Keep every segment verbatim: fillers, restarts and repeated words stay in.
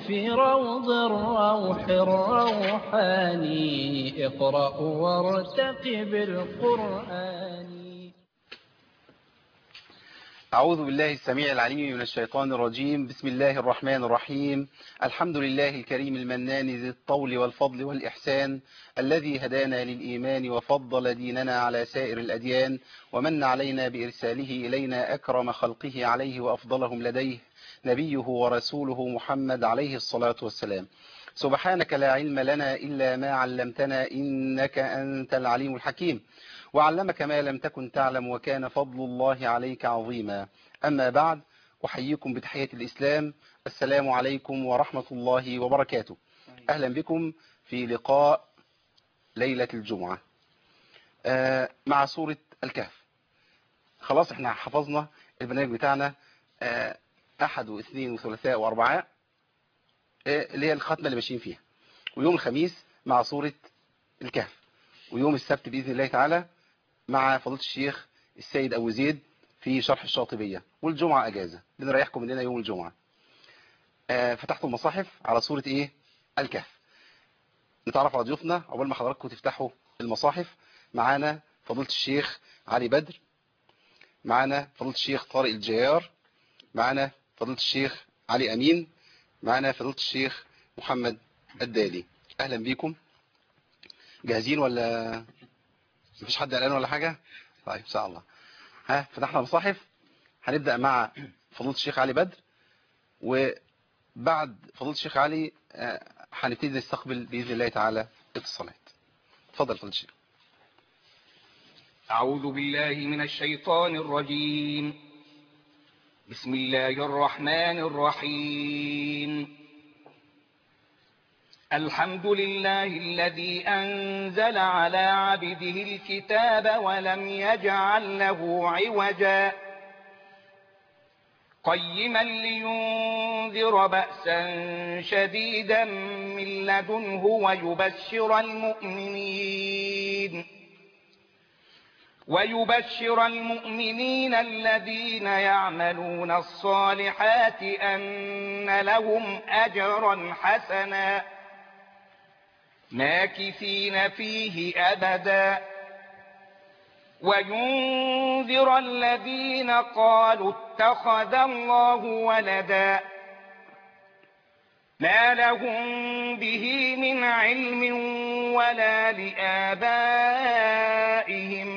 في روض الروح الروحاني. اقرأ وارتقب القرآن. أعوذ بالله السميع العليم من الشيطان الرجيم. بسم الله الرحمن الرحيم. الحمد لله الكريم المنان ذي الطول والفضل والإحسان، الذي هدانا للإيمان وفضل ديننا على سائر الأديان، ومن علينا بإرساله إلينا أكرم خلقه عليه وأفضلهم لديه، نبيه ورسوله محمد عليه الصلاة والسلام. سبحانك لا علم لنا إلا ما علمتنا، إنك أنت العليم الحكيم. وعلمك ما لم تكن تعلم، وكان فضل الله عليك عظيما. أما بعد، أحييكم بتحية الإسلام. السلام عليكم ورحمة الله وبركاته. أهلا بكم في لقاء ليلة الجمعة مع سورة الكهف. خلاص احنا حفظنا البرنامج بتاعنا أحد واثنين وثلاثاء وأربعاء، اللي هي الختمة اللي ماشيين فيها، ويوم الخميس مع سورة الكهف، ويوم السبت بإذن الله تعالى مع فضيلة الشيخ السيد أبو زيد في شرح الشاطبية، والجمعة أجازة بنريحكم مننا يوم الجمعة. آه فتحتوا المصاحف على سورة إيه؟ الكهف. نتعرف على ضيوفنا أول ما حضراتكم تفتحوا المصاحف. معانا فضيلة الشيخ علي بدر، معانا فضيلة الشيخ طارق الجيار، معانا فضيلة الشيخ علي أمين، معانا فضيلة الشيخ محمد الدالي. أهلا بيكم. جاهزين ولا مفيش حد قلقان ولا حاجة؟ طيب إن شاء الله. ها فتحنا المصاحف. هنبدأ مع فضيلة الشيخ علي بدر، وبعد فضيلة الشيخ علي هنبتدي نستقبل بإذن الله تعالى اتصالات. اتفضل فضيلة الشيخ. أعوذ بالله من الشيطان الرجيم. بسم الله الرحمن الرحيم. الحمد لله الذي أنزل على عبده الكتاب ولم يجعل له عوجا، قيما لينذر بأسا شديدا من لدنه ويبشر المؤمنين ويبشر المؤمنين الذين يعملون الصالحات أن لهم أجرا حسنا ماكثين فيه أبدا، وينذر الذين قالوا اتخذ الله ولدا ما لهم به من علم ولا لآبائهم،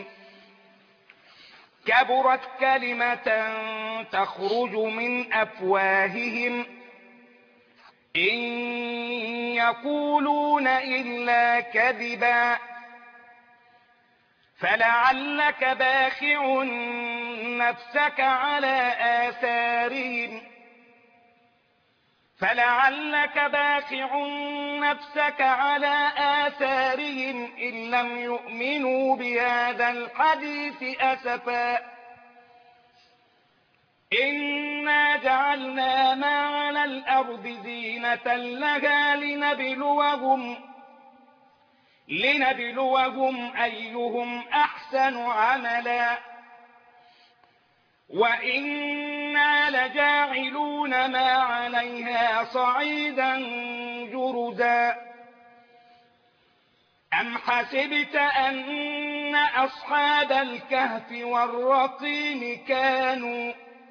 كبرت كلمة تخرج من أفواههم إن يقولون إلا كذبا، فلعلك باخع نفسك على آثارهم فلعلك باخع نفسك على آثارهم إن لم يؤمنوا بهذا الحديث أسفا. إنا جعلنا ما على الأرض زينة لها لنبلوهم لنبلوهم أيهم أحسن عملا، وإنا لجاعلون ما عليها صعيدا جرزا. أم حسبت أن أصحاب الكهف والرقيم كانوا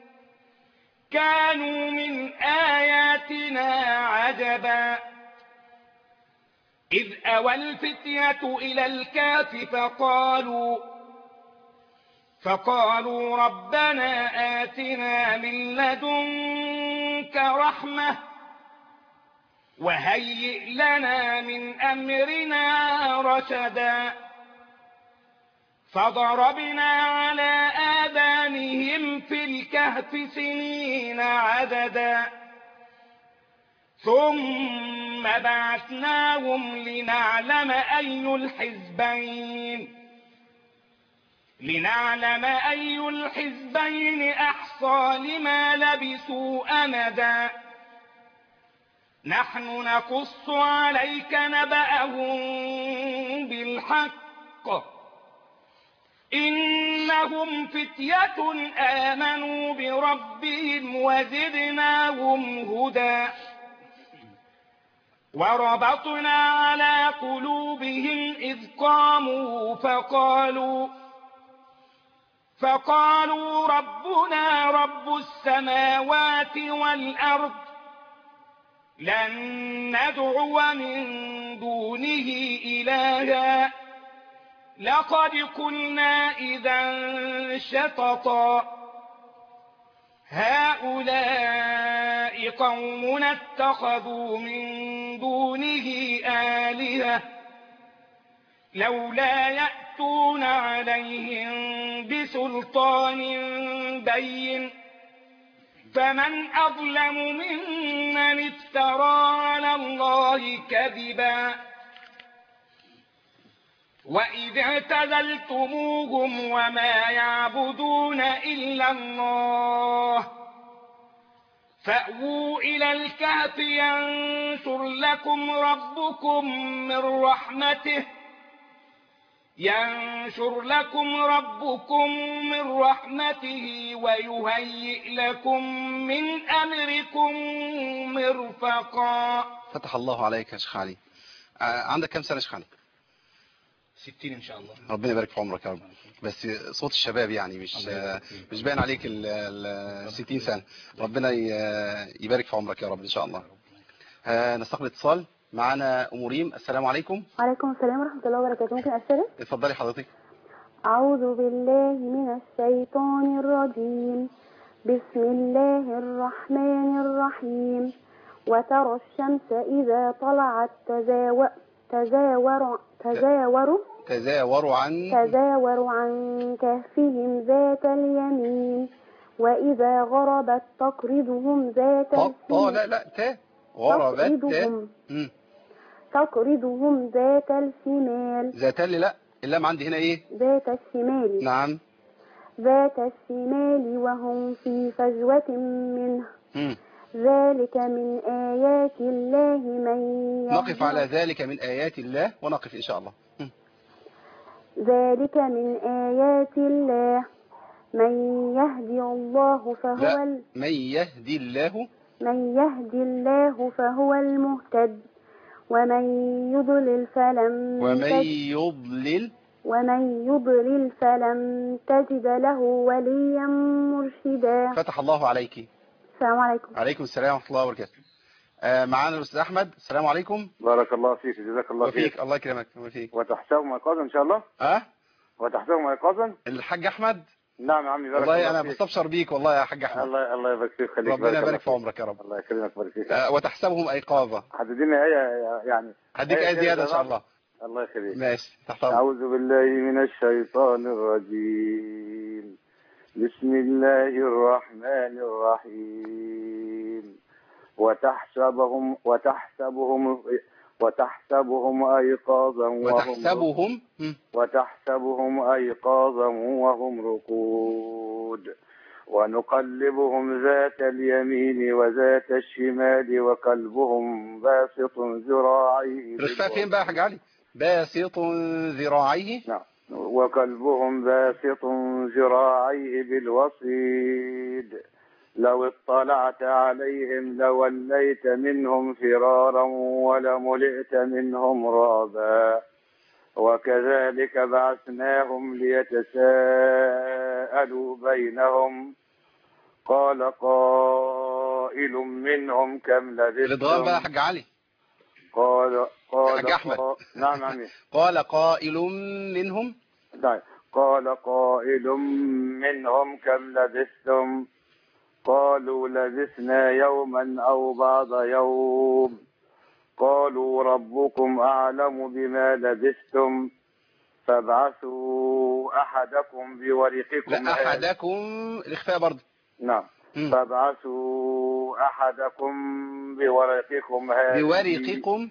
كانوا من آياتنا عجبا، إذ أوى الفتية إلى الكهف فقالوا فقالوا ربنا آتنا من لدنك رحمة وهيئ لنا من أمرنا رشدا، فضربنا على آذانهم في الكهف سنين عددا، ثم بعثناهم لنعلم أي الحزبين لنعلم أي الحزبين أحصى لما لبثوا أمدا، نحن نقص عليك نبأهم بالحق إنهم فتية آمنوا بربهم وزدناهم هدى. وربطنا على قلوبهم إذ قاموا فقالوا فقالوا ربنا رب السماوات والأرض لن ندعو من دونه إلها لقد قلنا إذا شططا هؤلاء قومنا اتخذوا من دونه آلهة لولا يأتون عليهم بسلطان بين فمن أظلم ممن افترى على الله كذبا وإذ اعتزلتموهم وما يعبدون إلا الله فأووا إلى الكهف ينشر لكم ربكم من رحمته ينشر لكم ربكم من رحمته ويهيئ لكم من أمركم مرفقا. فتح الله عليك يا شيخ علي. عندك كم سنة يا شيخ علي؟ ستين إن شاء الله. ربنا يبارك في عمرك يا رب. بس صوت الشباب يعني مش مش باين عليك ال ستين سنة. ربنا يبارك في عمرك يا رب إن شاء الله. نستقبل اتصال معنا أم ريم. السلام عليكم. وعليكم السلام ورحمة الله وبركاته. ممكن أشترك؟ اتفضلي حضرتك. أعوذ بالله من الشيطان الرجيم. بسم الله الرحمن الرحيم. وترى الشمس إذا طلعت تزاور تزاور تزاور تزاور عن تزاور عن كهفهم ذات اليمين وإذا غربت تقرضهم ذات الشمال. لا لا تا غربت تقرضهم تقرضهم ذات الشمال. ذات اللي لا اللام عندي هنا ايه؟ ذات الشمال. نعم. ذات الشمال وهم في فجوة منه. مم. ذلك من آيات الله من نقف على ذلك من آيات الله ونقف إن شاء الله. مم. ذلك من آيات الله من يهدي الله فهو لا. من يهدي الله من يهدي الله فهو المهتد ومن يضلل فلن ومن يضلل ومن يضلل فلن تجد له وليا مرشدا. فتح الله عليك. السلام عليكم. عليكم السلام ورحمة الله وبركاته. آه معانا الأستاذ أحمد. السلام عليكم. بارك الله فيك جزاك الله خير. وفيك الله يكرمك وفيك. وتحسبهم ايقاظا ان شاء الله. اه وتحسبهم ايقاظا. الحاج أحمد. نعم يا عمي بارك والله الله انا فيك. بستبشر بيك والله يا حاج احمد. الله الله يبارك فيك خليك. ربنا يبارك في عمرك يا رب. الله يكرمك ويبارك فيك. آه وتحسبهم ايقاظا. حدديني ايه يعني. هديك ايه زياده ان شاء الله. الله يخليك. ماشي تحت امرك. اعوذ بالله من الشيطان الرجيم. بسم الله الرحمن الرحيم. وتحسبهم وتحسبهم وتحسبهم أيقاظا وهم وتحسبهم وتحسبهم أيقاظا وهم رقود ونقلبهم ذات اليمين وذات الشمال وقلبهم باسط ذراعيه. رفع فين بقى يا حاج علي؟ باسط ذراعيه. نعم. وقلبهم باسط ذراعيه بالوصيد لو اطلعت عليهم لوليت منهم فرارا ولملئت منهم رعبا وكذلك بعثناهم ليتساءلوا بينهم قال قائل منهم كم لبثتم. الادغام بقى يا حاج علي. قال قال حاج احمد. قا... نعم عمي. قال قائل منهم طيب. قال قائل منهم كم لبثتم قالوا لبثنا يوما أو بعض يوم قالوا ربكم أعلم بما لبثتم فابعثوا أحدكم بورقكم. لا أحدكم الإخفاء برضه. نعم. فابعثوا أحدكم بورقكم هذه بورقكم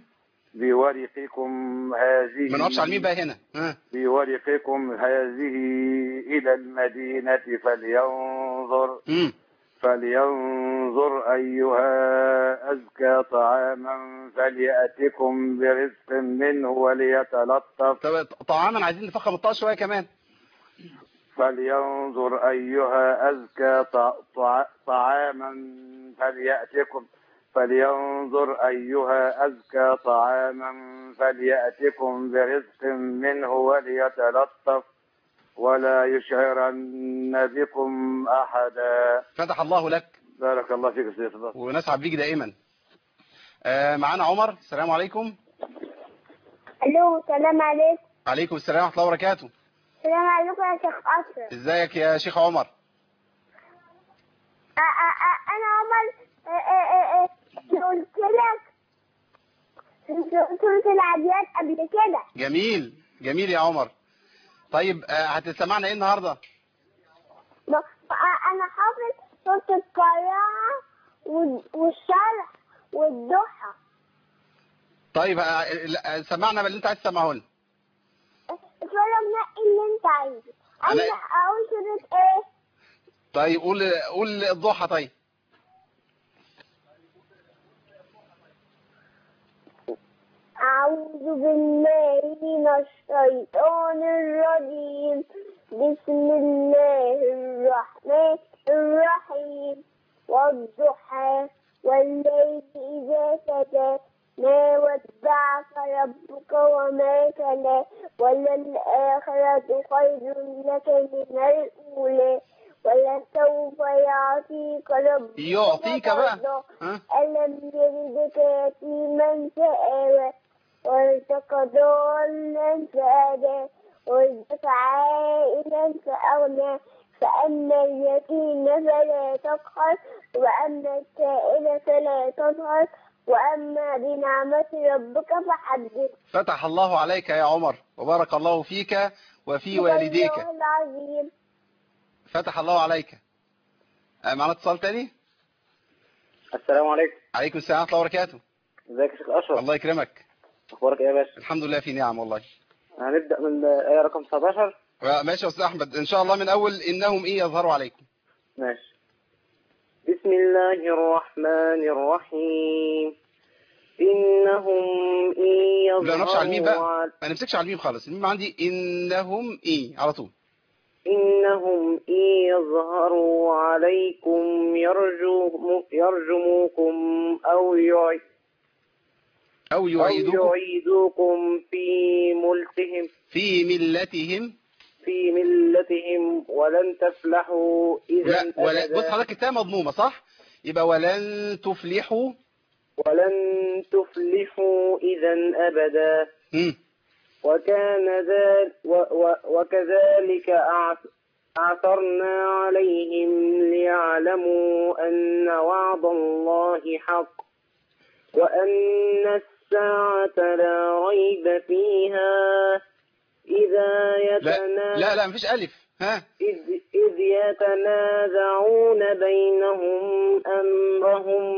بورقكم هذه. ما نقفش على المين بقى هنا. ها. بورقكم هذه إلى المدينة فلينظر م. فلينظر أيها أزكى طعاما فليأتكم برزق منه وليتلطف. طب طعاما عايزين نفخم الطاقة شوية كمان. فلينظر أيها أزكى طعاما فليأتكم فلينظر أيها أزكى طعاما فليأتكم برزق منه وليتلطف ولا يشعرن بكم أحدا. فتح الله لك. بارك الله فيك يا سيدي. ونسعد بيك دائما. آه معانا عمر. السلام عليكم. الو السلام عليكم. عليكم السلام ورحمة الله وبركاته. السلام عليكم يا شيخ أشرف. ازيك يا شيخ عمر؟ أ- أ- أ- أنا عمر أ- أ- أ- قلت لك في سورة العاديات قبل كده. جميل جميل يا عمر. طيب آه هتسمعنا ايه النهارده؟ ب- أ- أنا حافظ سورة القارعة وال- والشرح والضحى. طيب آه لا، سمعنا باللي انت عايز تسمعه لنا. اتفرج نقي اللي انت عايزه. انا أنا- اقول سورة ايه؟ طيب قول قول الضحى. طيب أعوذ بالله من الشيطان الرجيم. بسم الله الرحمن الرحيم. والضحى والليل إذا سجى ما ودعك ربك وما كلا وللآخرة خير لك من الأولى ولسوف يعطيك ربك يعطيك بقى. فترضى. ها؟ ألم يردك يتيما فآوى ووجدك ضالا فهدى ووجدك عائلا فأغنى فأما اليتيم فلا تقهر وأما السائل فلا تنهر وأما بنعمة ربك فحدث. فتح الله عليك يا عمر وبارك الله فيك وفي والديك. الله العظيم. فتح الله عليك. آه معنا اتصال تاني. السلام عليكم. عليكم السلام ورحمة الله وبركاته. ازيك يا شيخ اشرف؟ الله يكرمك. اخبارك ايه يا باشا؟ الحمد لله في نعم والله. هنبدا من ايه رقم سبعتاشر. ماشي يا استاذ احمد ان شاء الله من اول انهم ايه يظهروا عليكم. ماشي. بسم الله الرحمن الرحيم. انهم ان يظهروا لا نمشي على الميم بقى، على... ما نمسكش على الميم خالص. الميم عندي انهم ايه على طول. انهم ان يظهروا عليكم يرجو يرجموكم او يعيد او يعيدوكم أو يعيدوكم في ملتهم في ملتهم في ملتهم ولن تفلحوا إذا لا ولا أبدا. بص حضرتك التاء مضمومه صح؟ يبقى ولن تفلحوا ولن تفلحوا إذا أبدا. مم. وكان ذلك وكذلك أعثرنا عليهم ليعلموا أن وعد الله حق وأن الساعة لا ريب فيها إذا لا لا لا مفيش ألف. ها إذ, إذ يتنازعون بينهم أمرهم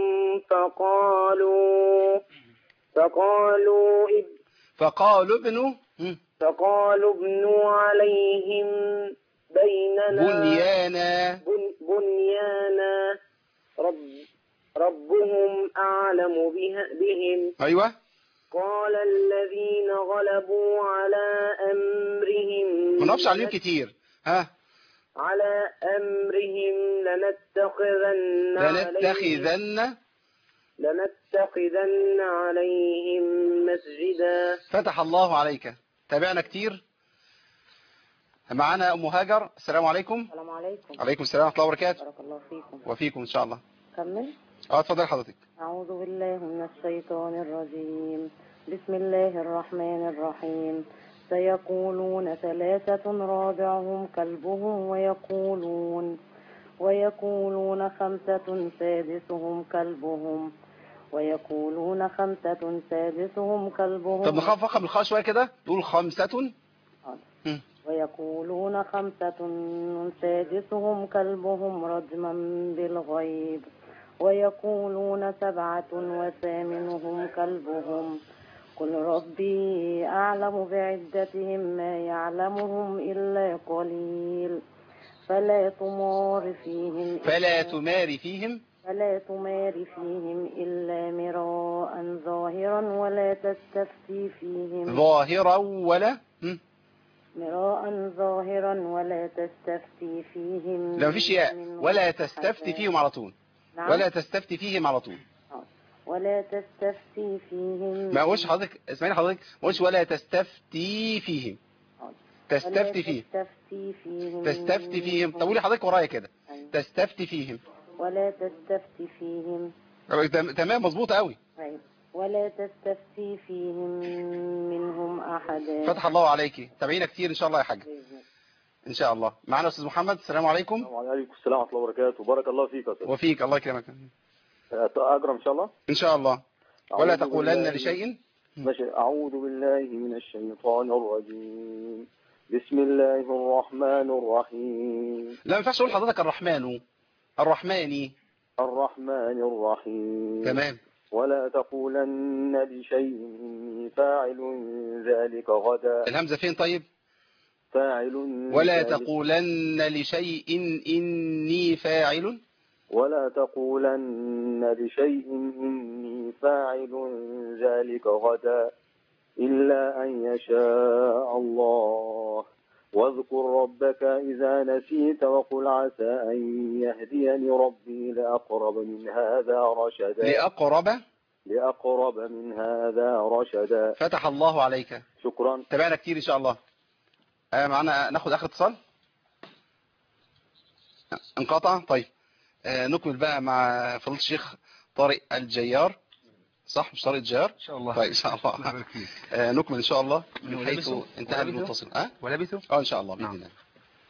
فقالوا فقالوا فقالوا ابنوا فقالوا ابنوا عليهم بيننا بنيانا بنيانا رب ربهم أعلم بهم. أيوة. قال الذين غلبوا على أمرهم ما نقفش على الميم كتير. ها على أمرهم لنتخذن لنتخذن لنتخذن عليهم مسجدا. فتح الله عليك. تابعنا كتير. معنا أم هاجر. السلام عليكم. السلام عليكم. عليكم السلام ورحمة الله وبركاته. بارك الله فيكم. وفيكم إن شاء الله. كمل. اه اتفضل حضرتك. أعوذ بالله من الشيطان الرجيم. بسم الله الرحمن الرحيم. سيقولون ثلاثة رابعهم كلبهم ويقولون ويقولون خمسة سادسهم كلبهم ويقولون خمسة سادسهم كلبهم. طب نخاف فخم الخاء شوية كده نقول خمسة. ويقولون خمسة سادسهم كلبهم رجما بالغيب ويقولون سبعة وثامنهم كلبهم قل ربي أعلم بعدتهم ما يعلمهم إلا قليل فلا تمار فيهم فلا تمار فيهم فلا تمار فيهم إلا مراء ظاهرا ولا تستفتي فيهم ظاهرا ولا مراء ظاهرا ولا تستفتي فيهم. لا مفيش ياء. ولا تستفتي فيهم على طول. نعم. ولا تستفتي فيهم على طول. ولا تستفتي فيهم ما قولش حضرتك، اسمعيني حضرتك، ما قولش ولا تستفتي فيهم، تستفتي فيهم، تستفتي فيهم تستفتي فيهم. طب قولي حضرتك ورايا كده، تستفتي فيهم. ولا تستفتي فيهم. تم- تمام، مظبوط قوي. طيب. ولا تستفتي فيهم منهم أحدا. فتح الله عليكي، تابعينا كتير ان شاء الله يا حاج، ان شاء الله. معنا استاذ محمد. السلام عليكم. وعليكم السلام ورحمة الله وبركاته. بارك الله فيك يا أستاذ. وفيك، الله يكرمك. أقرأ إن شاء الله. ان شاء الله. ولا أعوذ تقولن بالله- لشيء. ماشي. أعوذ بالله من الشيطان الرجيم. بسم الله الرحمن الرحيم. لا، ما ينفعش اقول حضرتك الرحمن، الرحماني. الرحمن الرحيم. تمام. ولا تقولن لشيء إني فاعل ذلك غدا. الهمزة فين طيب؟ فاعل. ولا ذلك- تقولن لشيء إني فاعل. ولا تقولن لشيء إني فاعل ذلك غدا إلا أن يشاء الله. واذكر ربك إذا نسيت وقل عسى أن يهديني ربي لأقرب من هذا رشدا. لأقرب لأقرب من هذا رشدا. فتح الله عليك. شكرا. تابعنا كتير إن شاء الله. آه معنا، ناخد آخر اتصال. انقطع. طيب آه نكمل بقى مع فضيلة الشيخ طارق الجيار. صح مش طارق الجيار؟ ان شاء الله. طيب ان شاء الله. آه نكمل ان شاء الله من حيث انتهى المتصل. اه ولبثوا اه ان شاء الله باذن الله.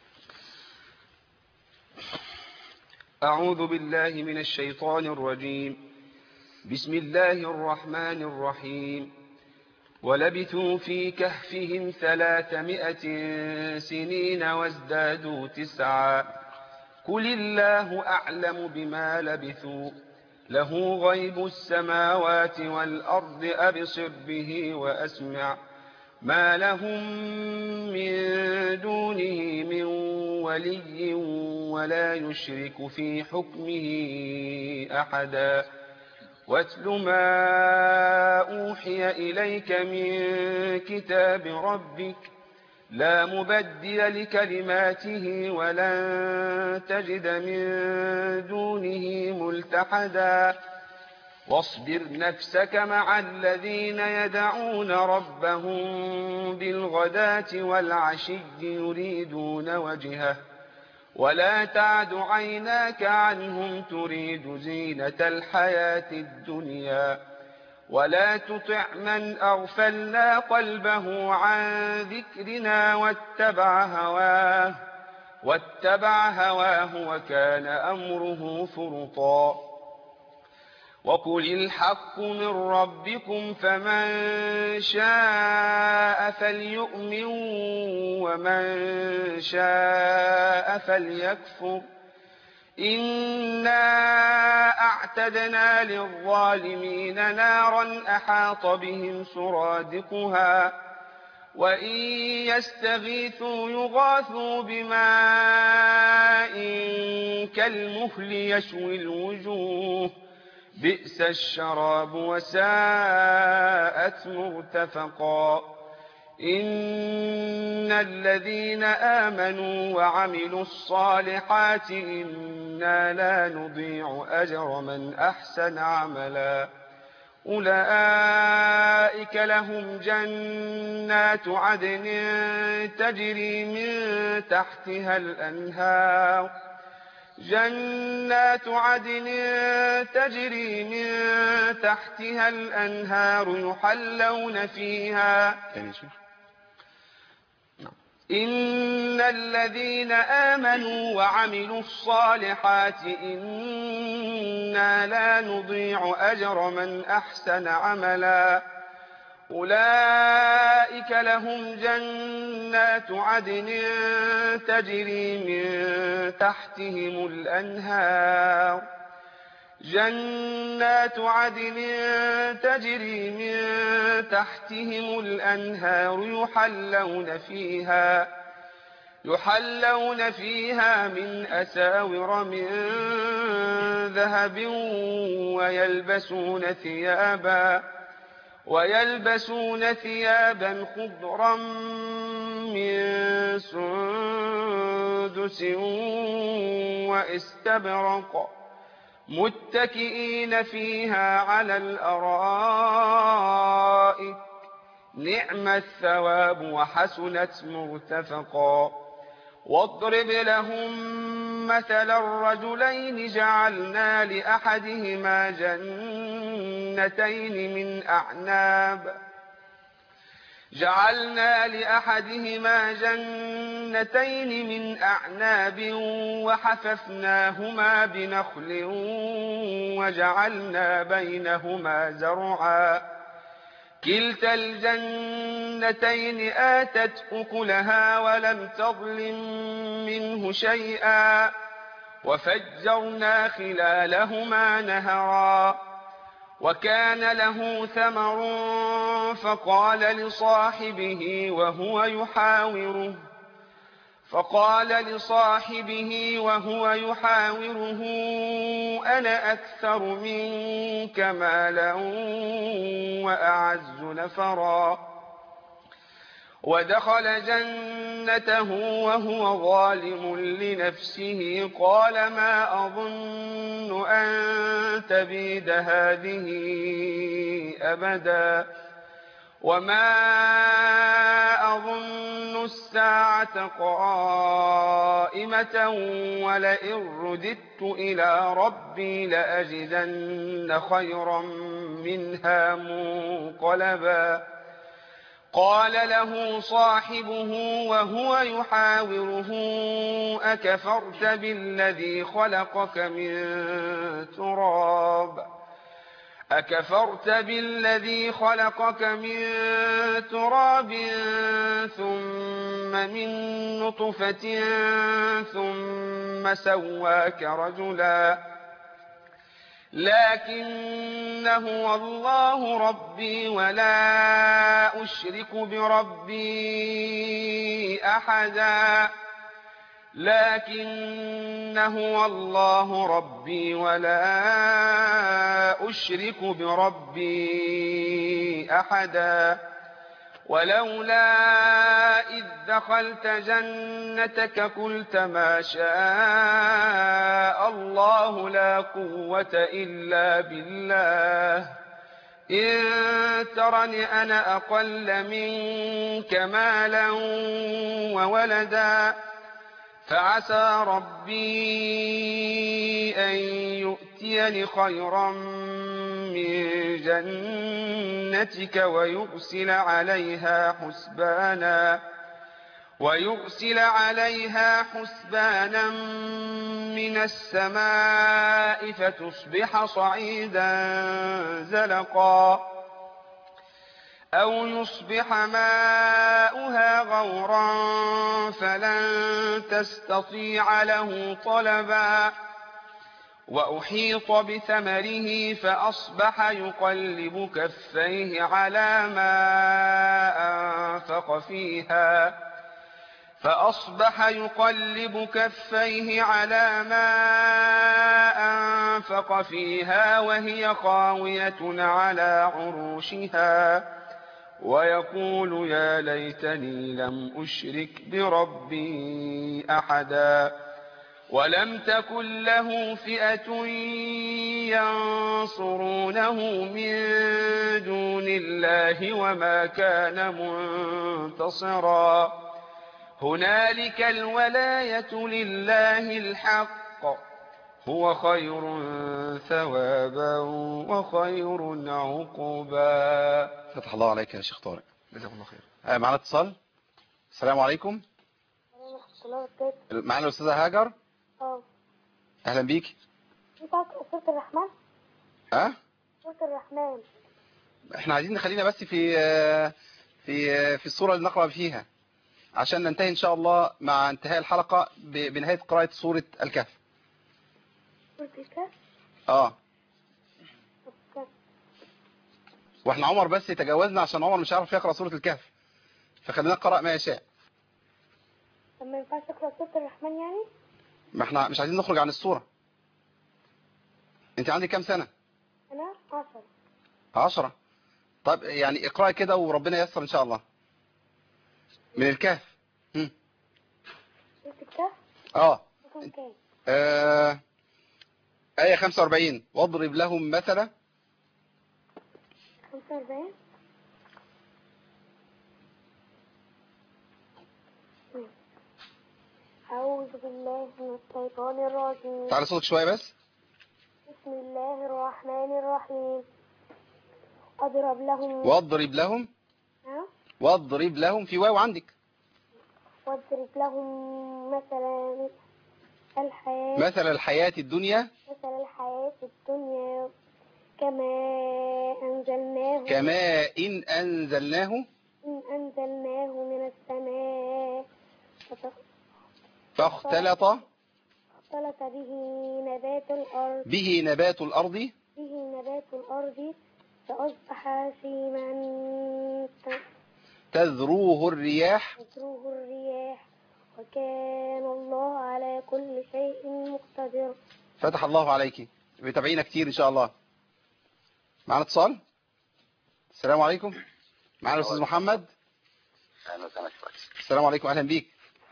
أعوذ بالله من الشيطان الرجيم. بسم الله الرحمن الرحيم. ولبثوا في كهفهم ثلاثمائة سنين وازدادوا تسعا قل الله أعلم بما لبثوا له غيب السماوات والأرض أبصر به وأسمع ما لهم من دونه من ولي ولا يشرك في حكمه أحدا واتل ما أوحي إليك من كتاب ربك لا مبدل لكلماته ولن تجد من دونه ملتحدا واصبر نفسك مع الذين يدعون ربهم بالغداة والعشي يريدون وجهه ولا تعد عيناك عنهم تريد زينة الحياة الدنيا ولا تطع من أغفلنا قلبه عن ذكرنا واتبع هواه واتبع هواه وكان أمره فرطا وقل الحق من ربكم فمن شاء فليؤمن ومن شاء فليكفر إنا أعتدنا للظالمين نارا أحاط بهم سرادقها وإن يستغيثوا يغاثوا بماء كالمهل يشوي الوجوه بئس الشراب وساءت مرتفقا إن الذين آمنوا وعملوا الصالحات إنا لا نضيع أجر من أحسن عملا أولئك لهم جنات عدن تجري من تحتها الأنهار جنات عدن تجري من تحتها الأنهار يحلون فيها إن الذين آمنوا وعملوا الصالحات إنا لا نضيع أجر من أحسن عملا أولئك لهم جنات عدن تجري من تحتهم الأنهار جنات عدن تجري من تحتهم الأنهار يحلون فيها يحلون فيها من أساور من ذهب ويلبسون ثيابا ويلبسون ثيابا خضرا من سندس واستبرق متكئين فيها على الأرائك نعم الثواب وحسنت مرتفقا واضرب لهم مثل الرجلين جعلنا لأحدهما جنتين من أعناب جعلنا لأحدهما جنتين من أعناب وحففناهما بنخل وجعلنا بينهما زرعا كلتا الجنتين آتت أكلها ولم تظلم منه شيئا وفجرنا خلالهما نهرا وكان له ثمر فقال لصاحبه وهو يحاوره فقال لصاحبه وهو يحاوره أنا أكثر منك مالا وأعز نفرا ودخل جنته وهو ظالم لنفسه قال ما أظن أن تبيد هذه أبدا وما أظن الساعة قائمة ولئن رددت إلى ربي لأجدن خيرا منها منقلبا قال له صاحبه وهو يحاوره أكفرت بالذي خلقك من تراب أكفرت بالذي خلقك من تراب ثم من نطفة ثم سواك رجلا لكن هو الله ربي ولا أشرك بربي أحدا لكن هو الله ربي ولا أشرك بربي أحدا ولولا إذ دخلت جنتك قلت ما شاء الله لا قوة إلا بالله إن ترني أنا أقل منك مالا وولدا فعسى ربي أن يؤتيني خيرا من جنتك ويرسل عليها حسبانا ويرسل عليها حسبانا من السماء فتصبح صعيدا زلقا أو يصبح ماؤها غورا فلن تستطيع له طلبا وأحيط بثمره فأصبح يقلب كفيه على ما أنفق فيها فأصبح يقلب كفيه على ما أنفق فيها وهي خاوية على عروشها ويقول يا ليتني لم أشرك بربي أحدا ولم تكن له فئة ينصرونه من دون الله وما كان منتصرا هنالك الولاية لله الحق هو خير ثوابا وخير عقبا. فتح الله عليك يا شيخ طارق، جزاك الله خير. آه معنا اتصال. السلام عليكم. معنا الأستاذة هاجر. اه أهلا بيك. انت عارف سورة الرحمن؟ أه؟ سورة الرحمن احنا عايزين نخلينا بس في في في الصورة اللي نقرأ فيها عشان ننتهي إن شاء الله مع انتهاء الحلقة بنهاية قراءة سورة الكهف. سورة الكهف؟ اه واحنا عمر بس تجاوزنا عشان عمر مش عارف يقرأ سورة الكهف فخلينا نقرأ ما يشاء. طب ما ينفعش تقرأ سورة الرحمن يعني؟ ما احنا مش عايزين نخرج عن السورة. انت عندك كام سنة؟ انا عشرة. عشرة. طيب يعني اقرأي كده وربنا ييسر ان شاء الله. من الكهف. هم. سورة الكهف؟ اه رقم كام؟ آه، آية خمسة وأربعين واضرب لهم مثلا. خمسة وأربعين. أعوذ بالله من الشيطان الرجيم. تعالى صوتك شوية بس. بسم الله الرحمن الرحيم. أضرب لهم واضرب لهم. ها؟ واضرب لهم في واو عندك. واضرب لهم مثلا الحياة مثل الحياة الدنيا. مثل الحياة الدنيا كما أنزلناه كما إن أنزلناه. إن أنزلناه من السماء فاختلط. اختلط به نبات الأرض. به نبات الأرض. به نبات الأرض فأصبح هشيما تذروه الرياح. تذروه الرياح وكان الله على كل شيء مقتدر. فتح الله عليك. بتابعينا كتير إن شاء الله. معنا اتصال. السلام عليكم. معنا الأستاذ محمد. السلام عليكم. أهلا بيك.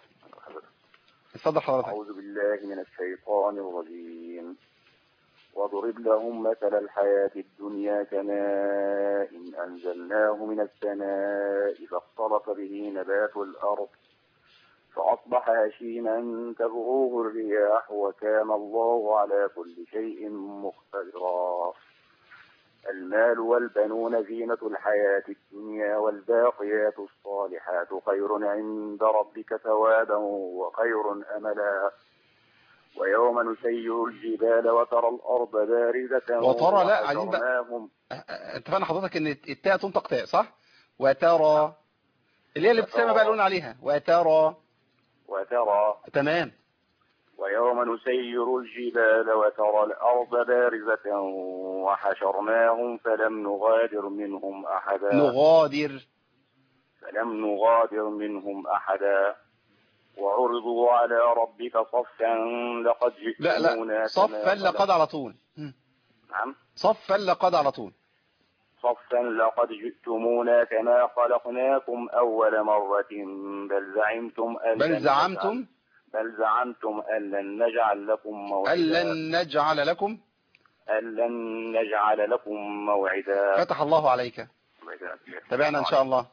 اتفضل حضرتك. أعوذ بالله من الشيطان الرجيم. واضرب لهم مثل الحياة الدنيا كماء إن أنزلناه من السماء فاختلط به نبات الأرض فأصبح هشيما تذروه الرياح وكان الله على كل شيء مقتدرا. المال والبنون زينة الحياة الدنيا والباقيات الصالحات خير عند ربك ثوابا وخير أملا. ويوم نسير الجبال وترى الأرض بارزة وترى لا عايزين بقى اتفقنا حضرتك ان التاء تنطق تاء صح؟ وترى اللي هي الابتسامة بقى اللي قلنا عليها. وترى وترى تمام. ويوم نسير الجبال وترى الأرض بارزة وحشرناهم فلم نغادر منهم أحدا. نغادر فلم نغادر منهم أحدا. وعرضوا على ربك صفا لقد جئتمونا. لا لا صفا لقد على طول. نعم صفا لقد على طول. صفا لقد جئتمونا كما خلقناكم أول مرة بل زعمتم أن بل زعمتم بل زعمتم أن لن نجعل لكم موعدا. أن لن نجعل لكم أن لن نجعل لكم موعدا. فتح الله عليك. تابعنا إن شاء الله.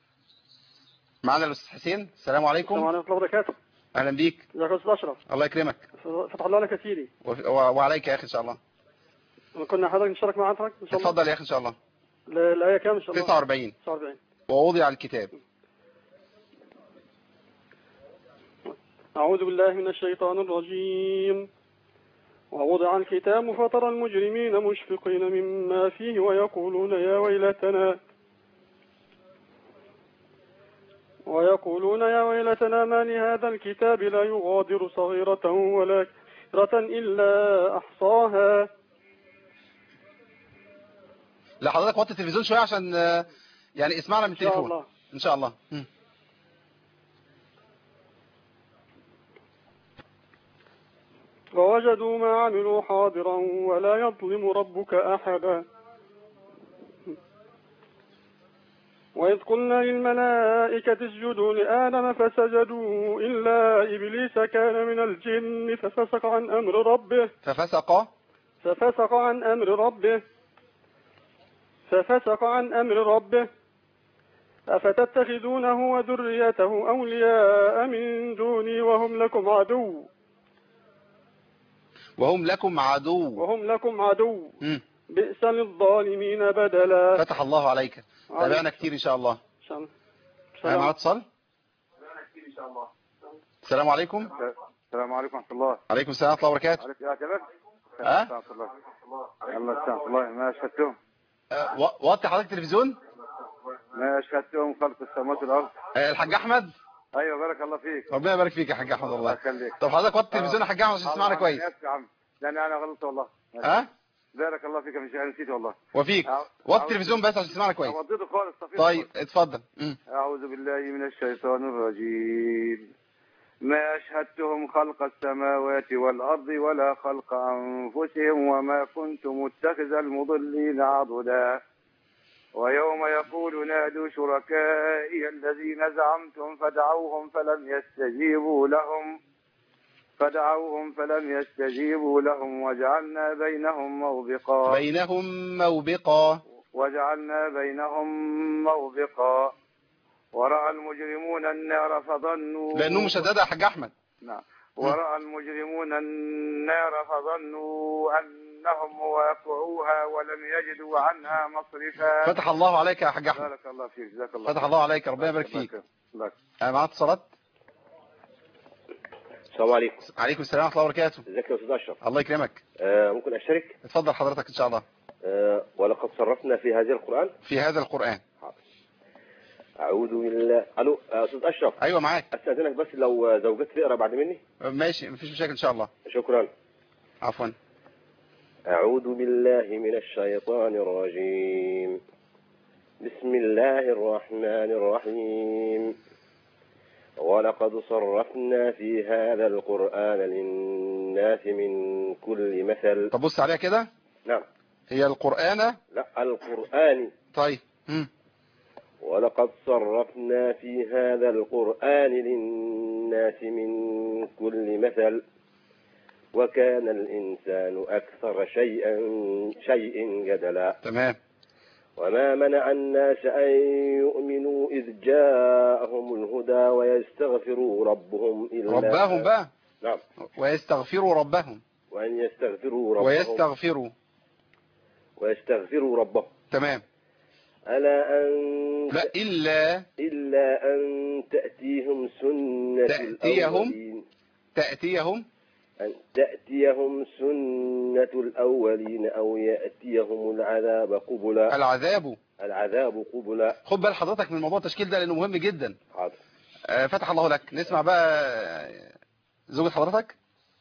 معنا الأستاذ حسين. السلام عليكم. السلام عليكم ورحمة الله وبركاته. أهلا بيك. ازيك يا أستاذ أشرف. الله يكرمك. فتح الله لك يا سيدي. وعليك يا أخي إن شاء الله. كنا حضرتك نشارك مع حضرتك إن شاء الله. اتفضل يا أخي إن شاء الله. الآية كام إن شاء الله؟ تسعة وأربعين. تسعة وأربعين. ووضع الكتاب. أعوذ بالله من الشيطان الرجيم. ووضع الكتاب فترى المجرمين مشفقين مما فيه ويقولون يا ويلتنا ويقولون يا ويلتنا ما لهذا الكتاب لا يغادر صغيرة ولا كبيرة إلا أحصاها. لا حضرتك وطي التلفزيون شوية عشان يعني اسمعنا من التليفون. إن شاء الله. إن شاء الله. م. ووجدوا ما عملوا حاضرا ولا يظلم ربك أحدا. وإذ قلنا للملائكة اسجدوا لآدم فسجدوا إلا إبليس كان من الجن ففسق عن أمر ربه ففسق ففسق عن أمر ربه ففسق عن أمر ربه أفتتخذونه وذريته أولياء من دوني وهم لكم عدو وهم لكم عدو وهم لكم عدو م. بئس للظالمين بدلا. فتح الله عليك. تابعنا كتير إن شاء الله. إن شاء الله. معنا اتصال. السلام عليكم. السلام عليكم ورحمة الله. عليكم السلام ورحمة الله وبركاته. عليك يا جبل. ها؟ الله يستر الله ما أشهدتهم. وطي حضرتك التلفزيون. ما أشهدتهم خلق السماوات والأرض. الحاج أحمد. أيوة بارك الله فيك. ربنا يبارك فيك يا حاج أحمد والله. يخليك. طب حضرتك وطي التلفزيون يا حاج أحمد عشان تسمعنا كويس. يا عم يعني أنا غلطت والله. ها؟ بارك الله فيك مش نسيت والله. وفيك. وطي التلفزيون بس عشان تسمعنا كويس. وطيته خالص. طيب اتفضل. أعوذ بالله من الشيطان الرجيم. ما أشهدتهم خلق السماوات والأرض ولا خلق أنفسهم وما كنت متخذ المضلين عضدا. ويوم يقول نادوا شركائي الذين زعمتم فدعوهم فلم يستجيبوا لهم فدعوهم فلم يستجيبوا لهم وجعلنا بينهم موبقا بينهم موبقا وجعلنا بينهم موبقا ورأى المجرمون النار فظنوا لأنه مشددة يا حاج أحمد. نعم. ورأى المجرمون النار فظنوا أنهم واقعوها ولم يجدوا عنها مصرفا. فتح الله عليك يا حاج أحمد. بارك الله فيك، جزاك الله. فتح الله عليك، ربنا يبارك فيك. أنا معاك اتصالات. السلام عليكم. عليكم السلام ورحمة الله وبركاته. ازيك يا استاذ اشرف؟ الله يكرمك. آه ممكن اشترك؟ اتفضل حضرتك ان شاء الله. آه ولقد صرفنا في هذا القرآن. في هذا القرآن. اعوذ بالله. الو استاذ اشرف. ايوه معاك. استاذنك بس لو زوجتي تقرا بعد مني. ماشي مفيش مشاكل ان شاء الله. شكرا. عفوا. اعوذ بالله من الشيطان الرجيم. بسم الله الرحمن الرحيم. ولقد صرفنا في هذا القرآن للناس من كل مثل. طب بص عليها كده. نعم. هي القرآن. لا القرآن. طيب. مم. ولقد صرفنا في هذا القرآن للناس من كل مثل وكان الإنسان أكثر شيئا شيء جدلا. تمام. وما منع الناس أن يؤمنوا إذ جاءهم الهدى ويستغفروا ربهم إلا ربهم بقى. نعم. ويستغفروا ربهم. وأن يستغفروا ربهم. ويستغفروا. ويستغفروا ربهم. تمام. ألا أن لا إلا إلا أن تأتيهم سنة تأتيهم الأولين. تأتيهم أن تأتيهم سنة الأولين أو يأتيهم العذاب قبلا. العذاب العذاب قبلا. خد بال حضرتك من موضوع التشكيل ده لأنه مهم جدا. حاضر. آه فتح الله لك. نسمع بقى زوجة حضرتك.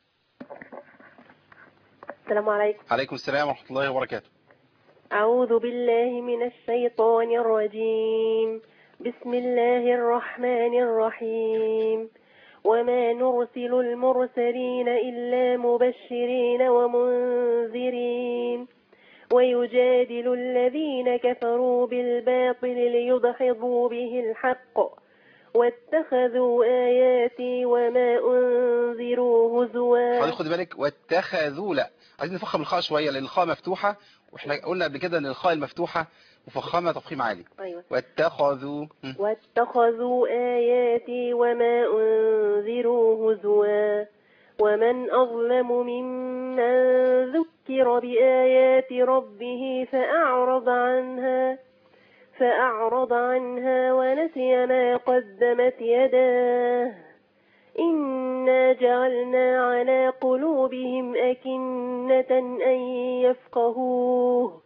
السلام عليكم. عليكم السلام ورحمة الله وبركاته. أعوذ بالله من الشيطان الرجيم. بسم الله الرحمن الرحيم. وما نرسل المرسلين إلا مبشرين ومنذرين ويجادل الذين كفروا بالباطل ليدحضوا به الحق واتخذوا آياتي وما أنذروا هزوا. حضرتك خد بالك واتخذوا، لا عايزين نفخم الخاء شوية لأن الخاء مفتوحة، واحنا قلنا قبل كده ان الخاء المفتوحة مفخمة تفخيم عالي. أيوة. واتخذوا واتخذوا آياتي وما أنذروا هزوا ومن أظلم ممن ذكر بآيات ربه فأعرض عنها فأعرض عنها ونسي ما قدمت يداه إنا جعلنا على قلوبهم أكنة أن يفقهوه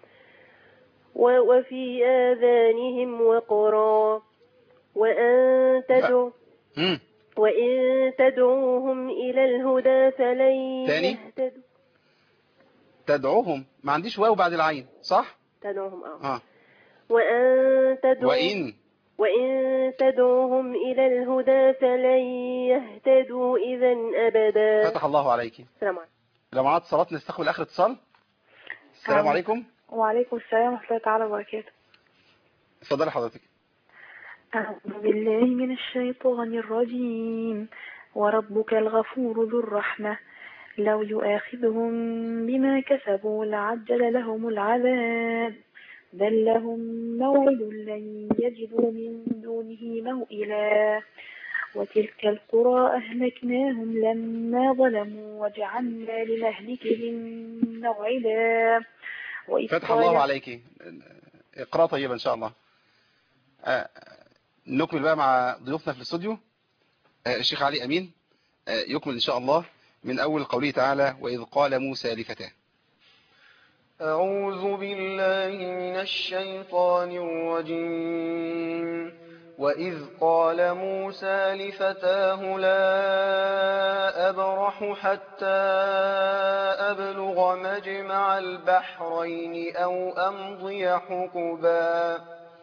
وفي آذانهم وقرا وأن تدعو وإن تدعوهم إلى الهدى فلن يهتدوا. تدعوهم ما عنديش واو بعد العين صح؟ تدعوهم اه, آه. وأن تدعو وإن وإن تدعوهم إلى الهدى فلن يهتدوا إذا أبدا. فتح الله عليك. السلام عليكم. لو معانا اتصالات نستقبل آخر اتصال. السلام عليكم. وعليكم السلام ورحمة الله تعالى وبركاته. اتفضلي حضرتك. أعوذ بالله من الشيطان الرجيم. وربك الغفور ذو الرحمة لو يؤاخذهم بما كسبوا لعجل لهم العذاب بل لهم موعد لن يجدوا من دونه موئلا وتلك القرى أهلكناهم لما ظلموا وجعلنا لمهلكهم موعدا. فتح الله عليك. اقرأ طيبا إن شاء الله. آه نكمل بقى مع ضيوفنا في الاستوديو. آه الشيخ علي أمين آه يكمل إن شاء الله من أول قوله تعالى وإذ قال موسى لفتاه. أعوذ بالله من الشيطان الرجيم. وإذ قال موسى لفتاه لا أبرح حتى أبلغ مجمع البحرين أو أمضي حقبا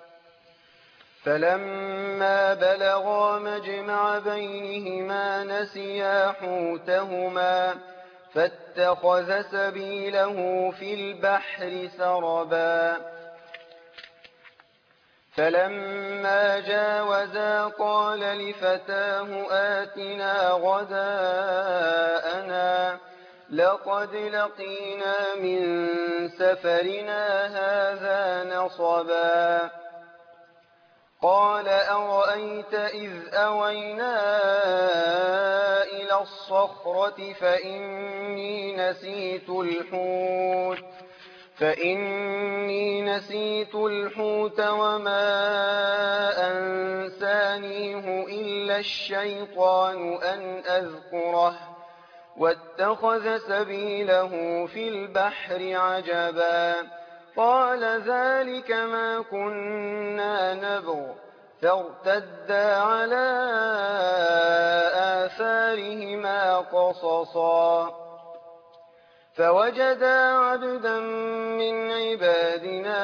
فلما بلغا مجمع بينهما نسيا حوتهما فاتخذ سبيله في البحر سربا فلما جاوزا قال لفتاه آتنا غداءنا لقد لقينا من سفرنا هذا نصبا قال أرأيت إذ أوينا إلى الصخرة فإني نسيت الحوت فإني نسيت الحوت وما أنسانيه إلا الشيطان أن أذكره واتخذ سبيله في البحر عجبا قال ذلك ما كنا نبغ فارتدا على آثارهما قصصا فوجدا عبدا من عبادنا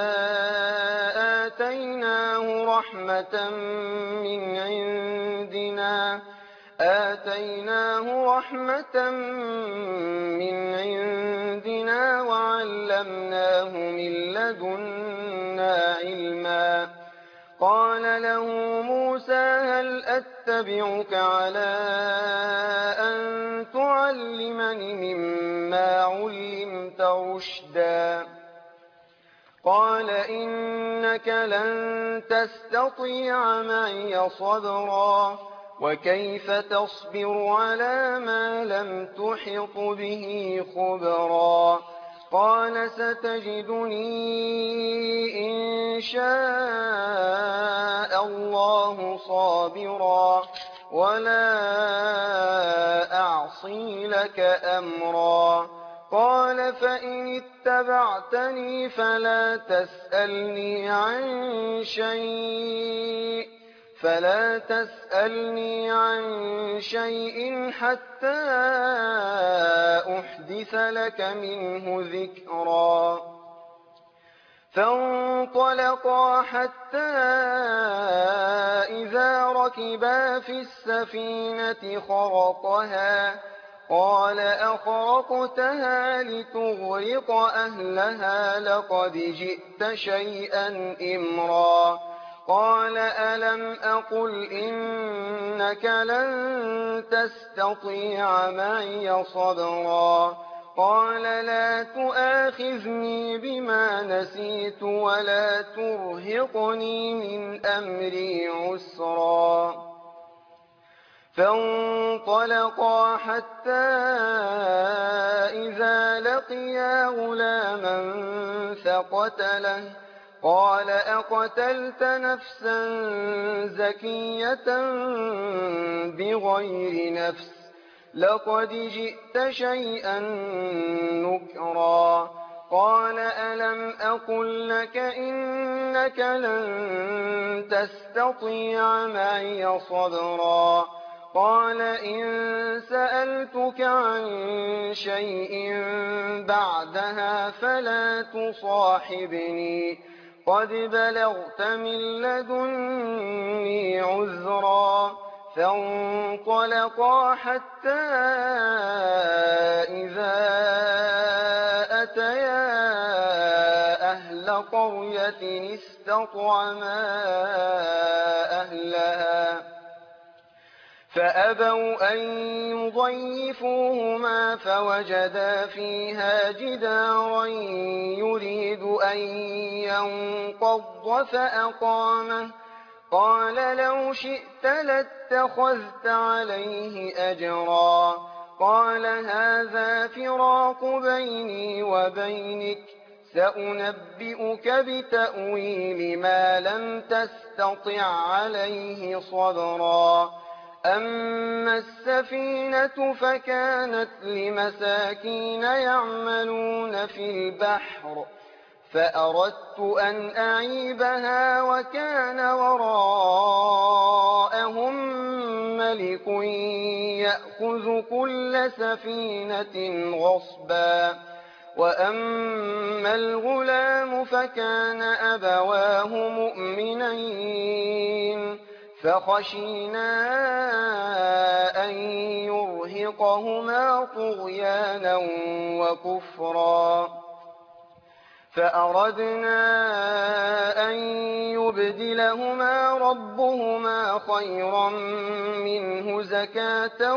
آتيناه رحمة من عندنا آتيناه رحمة من عندنا وعلمناه من لدنا علما قال له موسى هل أتبعك على أن تعلمني مما علمت رشدا قال إنك لن تستطيع معي صبرا وكيف تصبر على ما لم تحط به خبرا قال ستجدني إن شاء الله صابرا ولا أعصي لك أمرا قال فإن اتبعتني فلا تسألني عن شيء فلا تسألني عن شيء حتى أحدث لك منه ذكرا فانطلقا حتى إذا ركبا في السفينة خرقها قال أخرقتها لتغرق أهلها لقد جئت شيئا إمرا قال ألم أقل إنك لن تستطيع معي صبرا قال لا تؤاخذني بما نسيت ولا ترهقني من أمري عسرا فانطلقا حتى إذا لقيا غلاما فقتله قال أقتلت نفسا زكية بغير نفس لقد جئت شيئا نكرا قال ألم أقل لك إنك لن تستطيع معي صبرا قال إن سألتك عن شيء بعدها فلا تصاحبني قد بلغت من لدني عذرا فانطلقا حتى إذا أتيا أهل قرية استطعما أهلها فأبوا أن يضيفوهما فوجدا فيها جدارا يريد أن ينقض فأقامه قال لو شئت لاتخذت عليه أجرا قال هذا فراق بيني وبينك سأنبئك بتأويل ما لم تستطع عليه صبرا أما السفينة فكانت لمساكين يعملون في البحر فأردت أن أعيبها وكان وراءهم ملك يأخذ كل سفينة غصبا وأما الغلام فكان أبواه مؤمنين فخشينا أن يرهقهما طغيانا وكفرا فأردنا أن ليبدلهما ربهما خيرا منه زكاة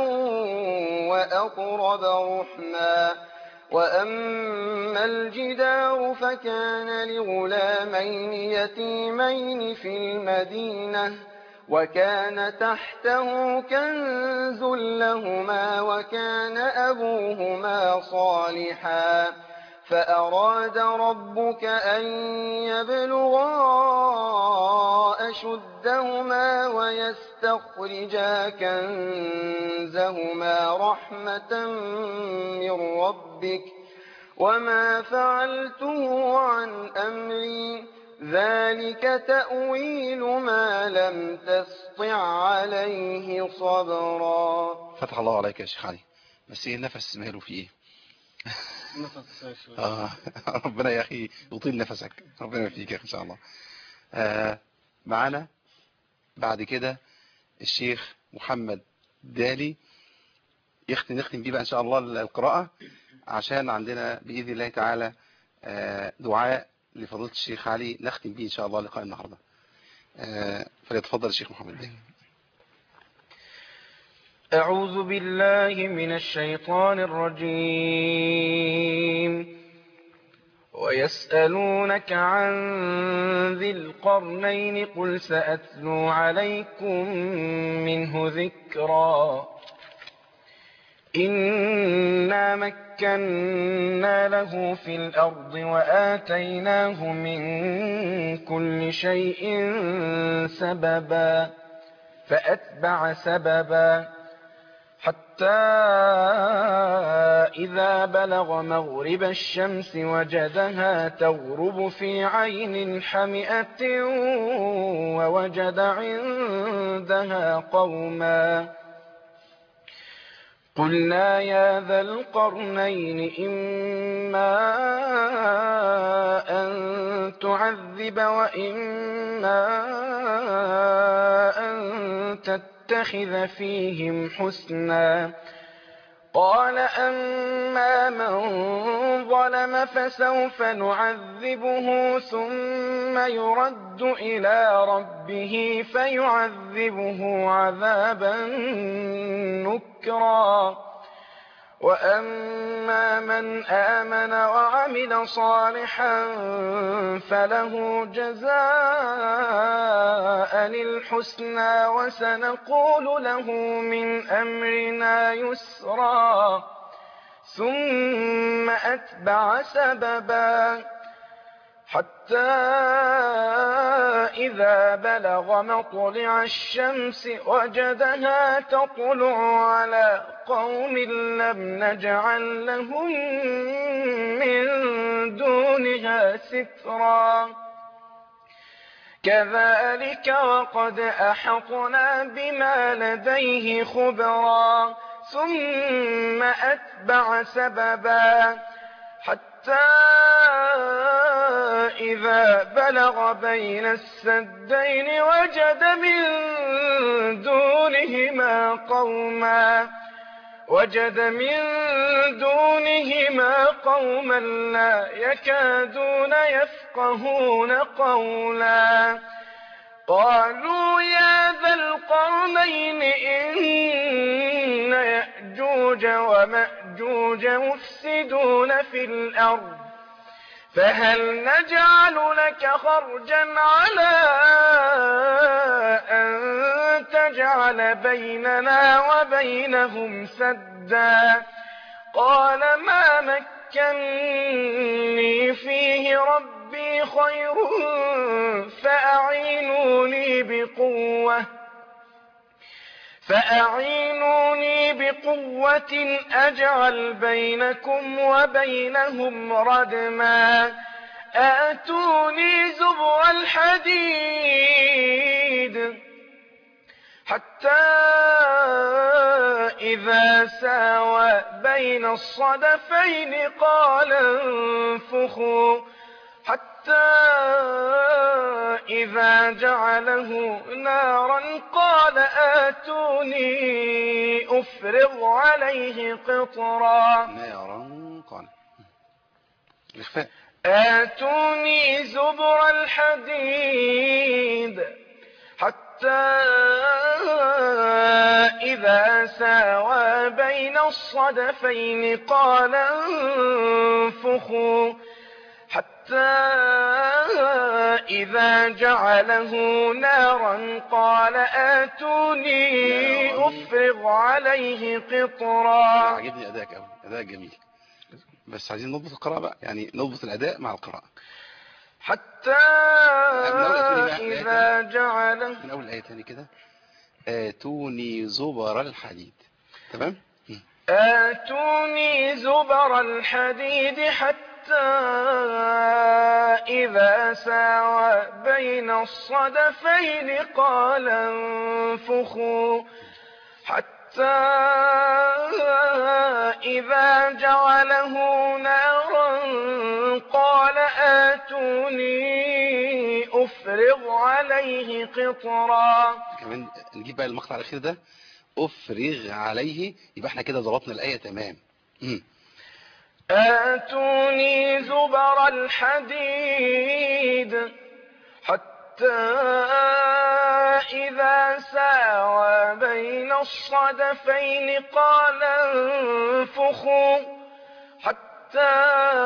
وأقرب رحما وأما الجدار فكان لغلامين يتيمين في المدينة وكان تحته كنز لهما وكان أبوهما صالحا فأراد ربك أن يبلغا أشدهما ويستخرجا كنزهما رحمة من ربك وما فعلته عن أمري ذلك تأويل ما لم تسطع عليه صبرا. فتح الله عليك يا شيخ علي. بس ايه النفس ماله في ايه؟ آه ربنا يا أخي يطيل نفسك، ربنا يفيك إن شاء الله. آه معنا بعد كده الشيخ محمد دالي يختم نختم بيه بقى إن شاء الله القراءة، عشان عندنا بإذن الله تعالى آه دعاء لفضيلة الشيخ علي نختم بيه إن شاء الله لقاء النهاردة. آه فليتفضل الشيخ محمد دالي. أعوذ بالله من الشيطان الرجيم. ويسألونك عن ذي القرنين قل سأتلو عليكم منه ذكرا. إنا مكنا له في الأرض وآتيناه من كل شيء سببا فأتبع سببا حتى إذا بلغ مغرب الشمس وجدها تغرب في عين حمئة ووجد عندها قوما قلنا يا ذا القرنين إما أن تعذب وإما أن تتخذ فيهم حسنا. قال أما من ظلم فسوف نعذبه ثم يرد إلى ربه فيعذبه عذابا نكرا. وأما من آمن وعمل صالحا فله جزاء الحسنى وسنقول له من أمرنا يسرا. ثم أتبع سببا حتى إذا بلغ مطلع الشمس وجدها تطلع على قوم لم نجعل لهم من دونها سترا. كذلك وقد أحطنا بما لديه خبرا. ثم أتبع سببا حتى إذا بلغ بين السدين وجد من دونهما قوما وجد من دونهما قوما لا يكادون يفقهون قولا. قالوا يا ذا القرنين إن يأجوج ومأجوج مفسدون في الأرض فهل نجعل لك خرجا على أن تجعل بيننا وبينهم سدا. قال ما مكني فيه ربي خير فأعينوني بقوة فأعينوني بقوة أجعل بينكم وبينهم ردما. آتوني زبر الحديد حتى إذا ساوى بين الصدفين قال انفخوا حتى إذا جعله نارا قال آتوني أفرغ عليه قطرا. نارا قال آتوني زبر الحديد حتى إذا ساوى بين الصدفين قال انفخوا حتى إذا جعله نارا قال آتوني أفرغ عليه قطرا. عجبني أداءك أوي، أداء جميل، بس عايزين نضبط القراءة بقى، يعني نضبط الأداء مع القراءة. حتى إذا جعله، من أول الآية تاني كده، آتوني زبر الحديد. تمام؟ آتوني زبر الحديد حتى إذا ساوى بين الصدفين قال انفخوا حتى إذا جعله نارا قال آتوني أفرغ عليه قطرا. كمان نجيب بقى المقطع الأخير ده، أفرغ عليه، يبقى احنا كده ضبطنا الآية تمام. مم. آتوني زبر الحديد حتى إذا ساوى بين الصدفين قال انفخوا حتى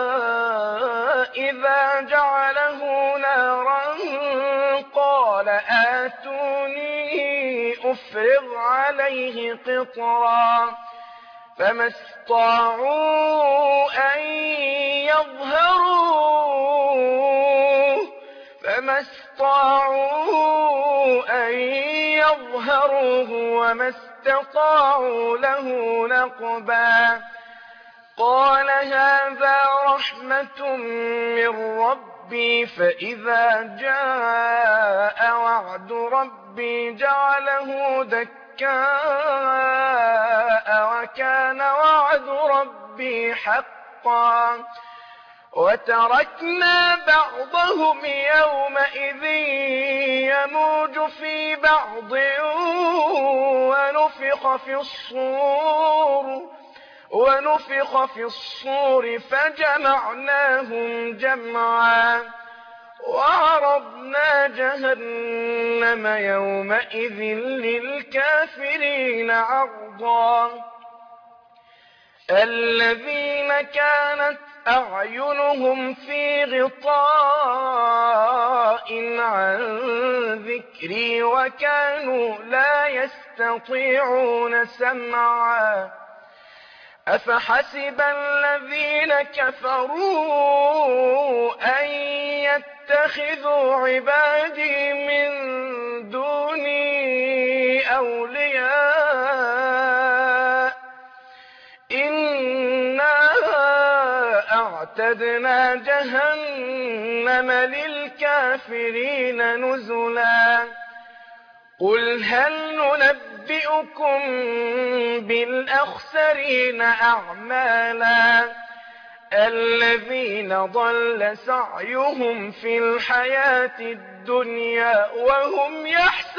إذا جعله نارا قال آتوني أفرغ عليه قطرا. فما استطاعوا أن يظهروه فما استطاعوا أن يظهروه وما استطاعوا له نقبا. قال هذا رحمة من ربي فإذا جاء وعد ربي جعله دكا وكان وعد ربي حقا. وتركنا بعضهم يومئذ يموج في بعض ونفخ في الصور ونفخ في الصور فجمعناهم جمعا وعرضنا جهنم يومئذ للكافرين عرضا. الذين كانت أعينهم في غطاء عن ذكري وكانوا لا يستطيعون سمعا. أفحسب الذين كفروا أن يتخذوا عبادي من دوني أولياء إنا أعتدنا جهنم للكافرين نزلا. قل هل ننبئكم بالأخسرين أعمالا الذين ضل سعيهم في الحياة الدنيا وهم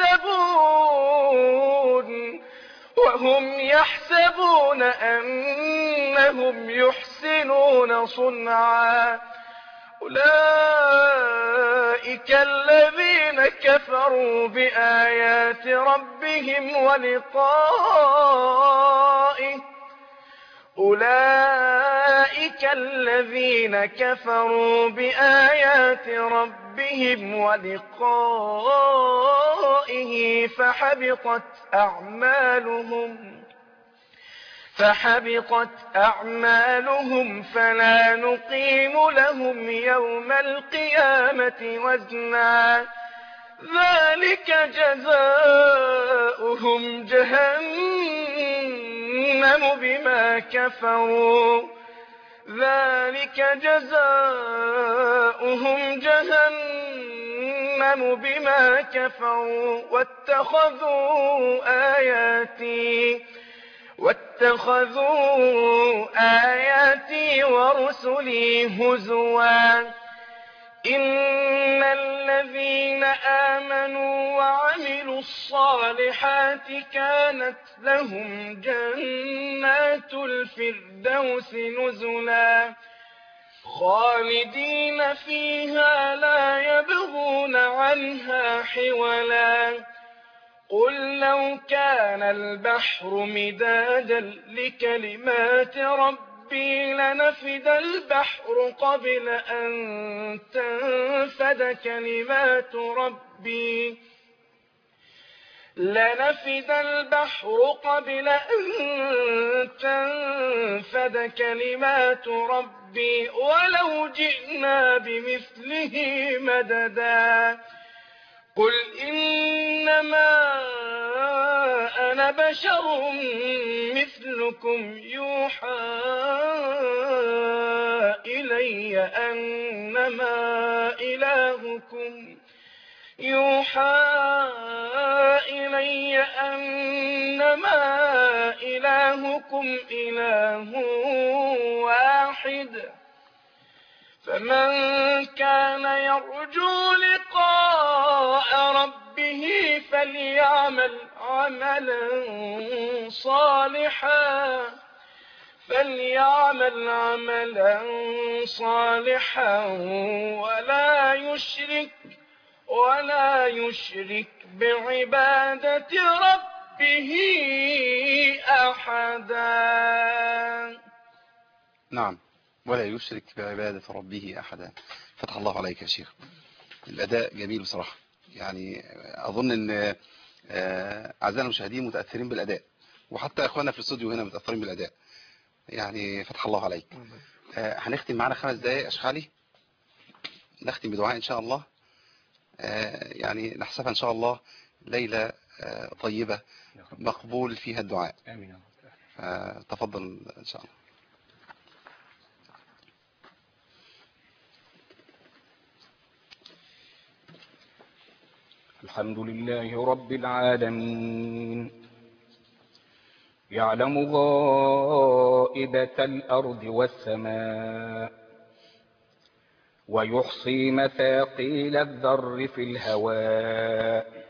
يحسبون وهم يحسبون أنهم يحسنون صنعا. أولئك الذين كفروا بآيات ربهم ولقائه أولئك الذين كفروا بآيات ربهم ولقائه فحبطت أعمالهم فحبطت أعمالهم فلا نقيم لهم يوم القيامة وزنا. ذلك جزاؤهم جهنم بما كفروا ذلك جزاؤهم جهنم بما كفروا واتخذوا آياتي واتخذوا آياتي ورسلي هزوا. إن الذين آمنوا وعملوا الصالحات كانت لهم جنات الفردوس نزلا خالدين فيها لا يبغون عنها حولا قل لو كان البحر مدادا لكلمات ربي لنفد البحر قبل أن تنفد كلمات ربي لنفد البحر قبل أن تنفد كلمات ربي ولو جئنا بمثله مددا قل إنما أنا بشر مثلكم يوحى إلي أنما إلهكم يوحى إلي أنما إلهكم إله واحد فمن كان يرجو لقاء ربه فليعمل عملا صالحا فليعمل عملا صالحا ولا يشرك ولا يشرك بعبادة ربه أحدا. نعم، ولا يشرك بعبادة ربه أحدا. فتح الله عليك يا شيخ. الأداء جميل بصراحة، يعني أظن أن أعزائنا المشاهدين متأثرين بالأداء، وحتى أخواننا في الاستوديو هنا متأثرين بالأداء، يعني فتح الله عليك. هنختم معنا خمس دقائق أشخالي، نختم بدعاء إن شاء الله، يعني نحسبها إن شاء الله ليلة طيبة مقبول فيها الدعاء. آمين. تفضل إن شاء الله. الحمد لله رب العالمين، يعلم غائبة الأرض والسماء، ويحصي مثاقيل الذر في الهواء،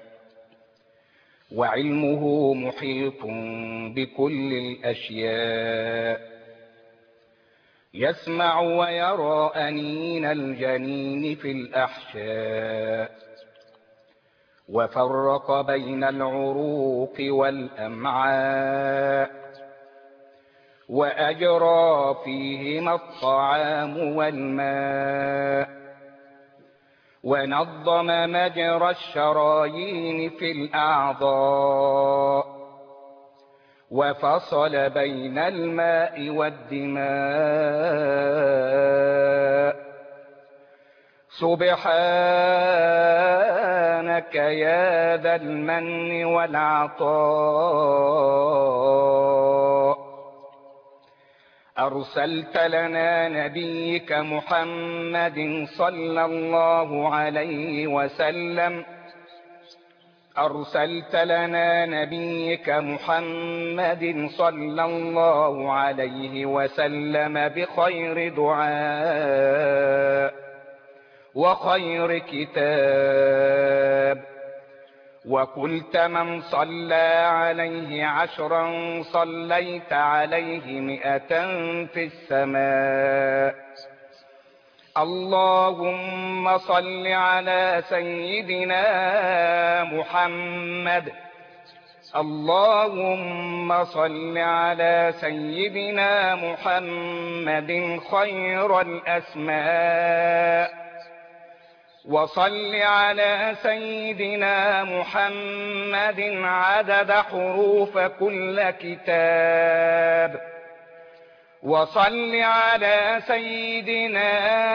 وعلمه محيط بكل الأشياء، يسمع ويرى أنين الجنين في الأحشاء، وفرق بين العروق والأمعاء، وأجرى فيهما الطعام والماء، ونظم مجرى الشرايين في الأعضاء، وفصل بين الماء والدماء. سبحانك يا ذا المن والعطاء، أرسلت لنا نبيك محمد صلى الله عليه وسلم أرسلت لنا نبيك محمد صلى الله عليه وسلم بخير دعاء وخير كتاب، وقلت من صلى عليه عشرا صليت عليه مئة في السماء. اللهم صل على سيدنا محمد اللهم صل على سيدنا محمد خير الأسماء، وصل على سيدنا محمد عدد حروف كل كتاب، وصل على سيدنا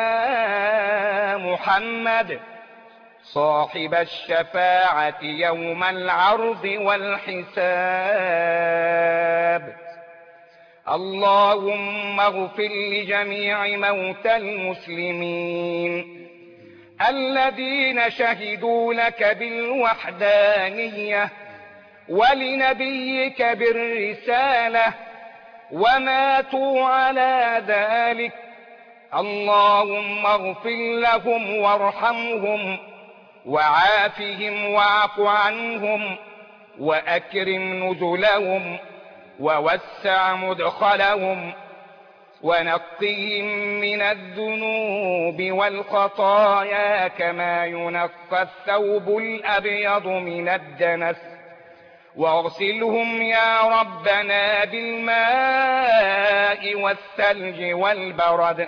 محمد صاحب الشفاعة يوم العرض والحساب. اللهم اغفر لجميع موتى المسلمين الذين شهدوا لك بالوحدانية ولنبيك بالرسالة وماتوا على ذلك. اللهم اغفر لهم وارحمهم وعافهم واعف عنهم وأكرم نزلهم ووسع مدخلهم ونقهم من الذنوب والخطايا كما ينقى الثوب الأبيض من الدنس واغسلهم يا ربنا بالماء والثلج والبرد.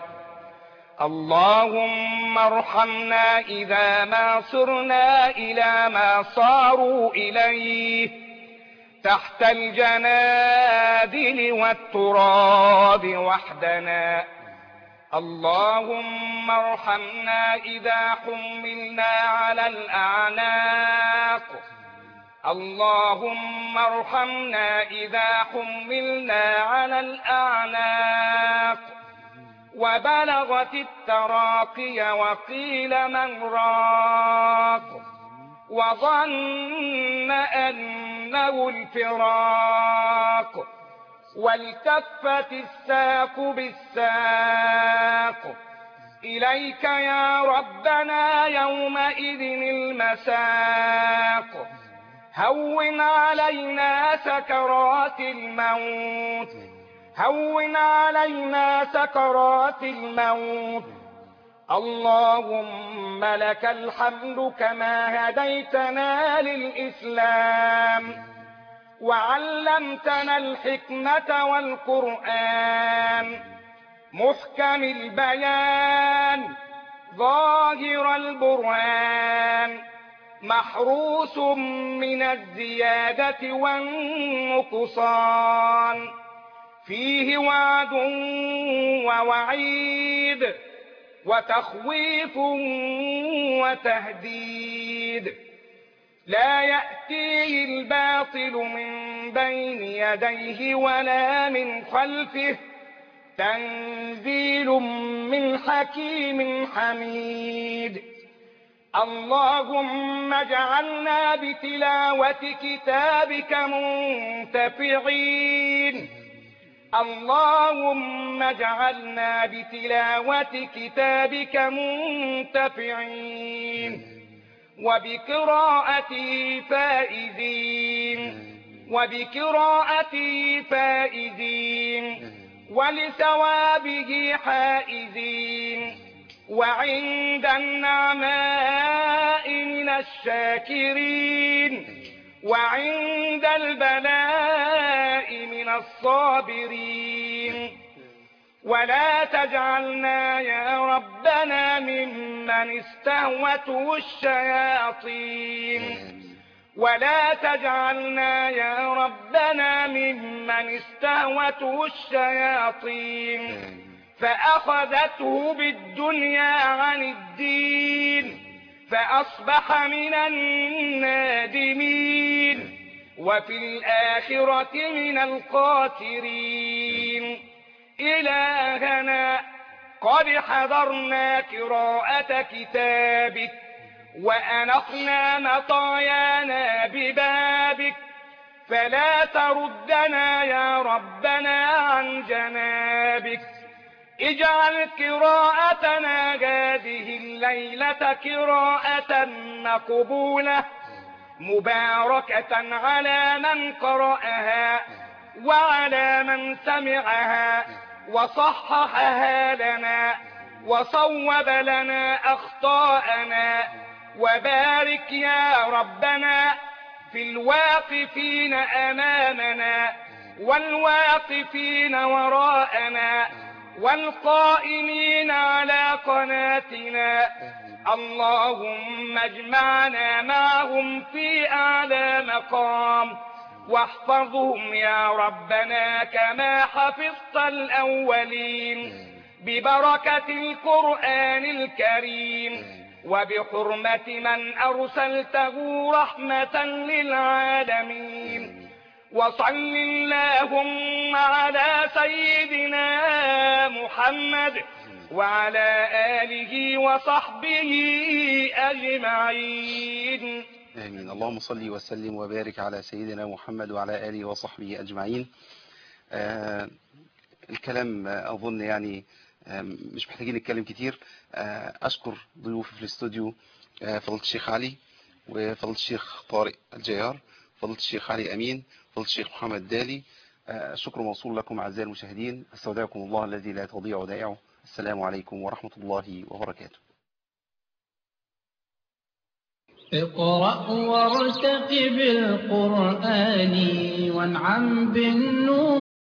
اللهم ارحمنا إذا ما صرنا إلى ما صاروا إليه تحت الجنادل والتراب وحدنا. اللهم ارحمنا إذا حملنا على الأعناق. اللهم ارحمنا إذا حملنا على الأعناق وبلغت التراقي وقيل من راق وظن أنه الفراق والتفت الساق بالساق. إليك يا ربنا يومئذ المساق. هون علينا سكرات الموت هون علينا سكرات الموت. اللهم لك الحمد كما هديتنا للإسلام وعلمتنا الحكمة والقرآن محكم البيان ظاهر البرهان محروس من الزيادة والنقصان فيه وعد ووعيد وتخويف وتهديد. لا يأتيه الباطل من بين يديه ولا من خلفه تنزيل من حكيم حميد. اللهم اجعلنا بتلاوة كتابك منتفعين. اللهم اجعلنا بتلاوة كتابك منتفعين وبقراءته فائزين وبقراءته فائزين ولثوابه حائزين وعند النعماء من الشاكرين وعند البلاء من الصابرين. ولا تجعلنا يا ربنا ممن استهوته الشياطين ولا تجعلنا يا ربنا ممن استهوته الشياطين فأخذته بالدنيا عن الدين فأصبح من النادمين وفي الآخرة من الخاسرين. إلهنا قد حضرنا قراءة كتابك وأنقنا مطايانا ببابك فلا تردنا يا ربنا عن جنابك. اجعل قراءتنا هذه الليلة قراءة مقبولة مباركة على من قرأها وعلى من سمعها وصححها لنا وصوب لنا أخطاءنا. وبارك يا ربنا في الواقفين أمامنا والواقفين وراءنا والقائمين على قناتنا. اللهم اجمعنا معهم في أعلى مقام واحفظهم يا ربنا كما حفظت الأولين ببركة القرآن الكريم وبحرمة من أرسلته رحمة للعالمين. وصل اللهم على سيدنا محمد وعلى آله وصحبه أجمعين. آمين. اللهم صل وسلم وبارك على سيدنا محمد وعلى آله وصحبه أجمعين. آه الكلام أظن يعني آه مش محتاجين نتكلم كتير. آه أشكر ضيوفي في الاستوديو آه فضيلة الشيخ علي وفضيلة الشيخ طارق الجيار، فضيلة الشيخ علي أمين، فضيلة الشيخ محمد دالي، الشكر موصول لكم أعزائي المشاهدين. استودعكم الله الذي لا تضيع ودائعه. السلام عليكم ورحمة الله وبركاته. اقرأ وارتقب القرآن وانعم بالنور